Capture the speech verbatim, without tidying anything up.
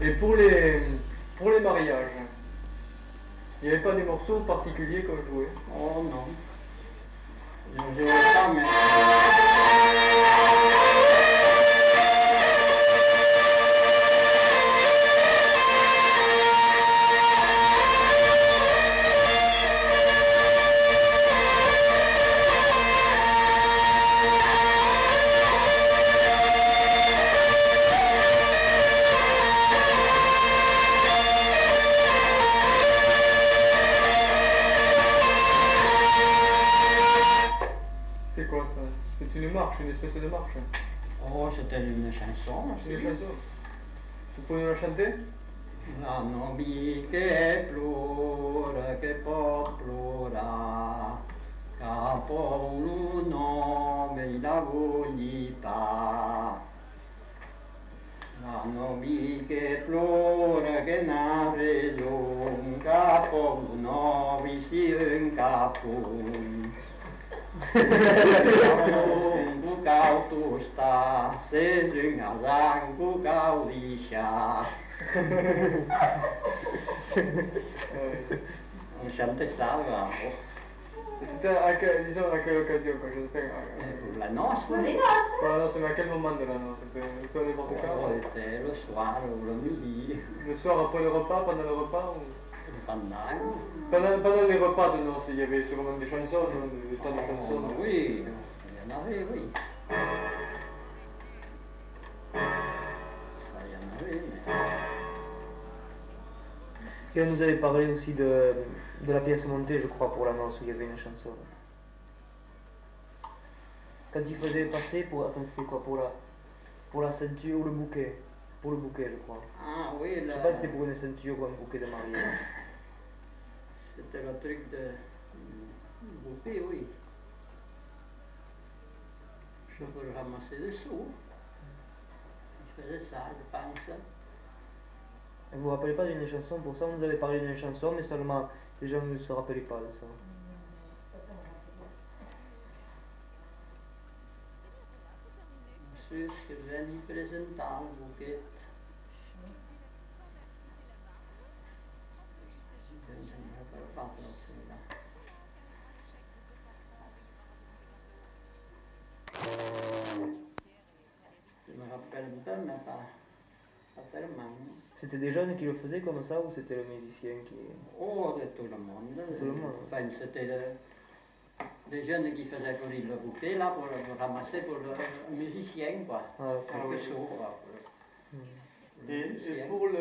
Et pour les, pour les mariages, il n'y avait pas des morceaux particuliers qu'on jouait? Oh non. Je jouais pas, mais... C'est quoi ça? C'est une marche, une espèce de marche. Oh, c'était une chanson Une aussi. chanson. Vous pouvez nous la chanter? La nobile che plora, che può plora, capo un nome la vogli pa. La nobile che plora, che nave un capo un nome si un capo. Cu cao tu sta, se giunga zang cu cao di sha. On chantait ça, là. C'était à quelle, disons, à quelle occasion quand je sais Pour la noce, Pour là. les noces. Pour la noce, mais à quel moment de la noce? C'était n'importe Oh, quand? c'était le soir ou le midi. Le soir après le repas, pendant le repas ou... Pendant. Pendant, pendant les repas de noces, il y avait sûrement des chansons, des tas de chansons. Oh, oui, il y en avait, oui. Ça, il y en avait, mais... Et on nous avait parlé aussi de, de la pièce montée, je crois, pour la noce, où il y avait une chanson. Quand il faisait passer pour... Attends, c'était quoi? Pour la, pour la ceinture ou le bouquet? Pour le bouquet, je crois. Ah oui, Je là... sais pas si c'était pour une ceinture ou un bouquet de mariage. C'était le truc de... bouquet, oui. Je peux ramasser des sous. Je faisais ça, je pense. Vous vous rappelez pas d'une chanson? Pour ça, on nous avait parlé d'une chanson, mais seulement les gens ne se rappelaient pas de ça. Monsieur, ce que j'ai dit présentant, le bouquet. Je ne me rappelle pas trop celui-là. Je me rappelle un peu, mais pas, pas tellement. C'était des jeunes qui le faisaient comme ça, ou c'était le musicien qui... Oh, de tout le monde. Tout le monde. Enfin, c'était le- des jeunes qui faisaient courir le bouquet, là, pour le ramasser pour le musicien, quoi. Ah, ok. Quelque chose, quoi. Pour le- Et, pour le et musicien. pour le,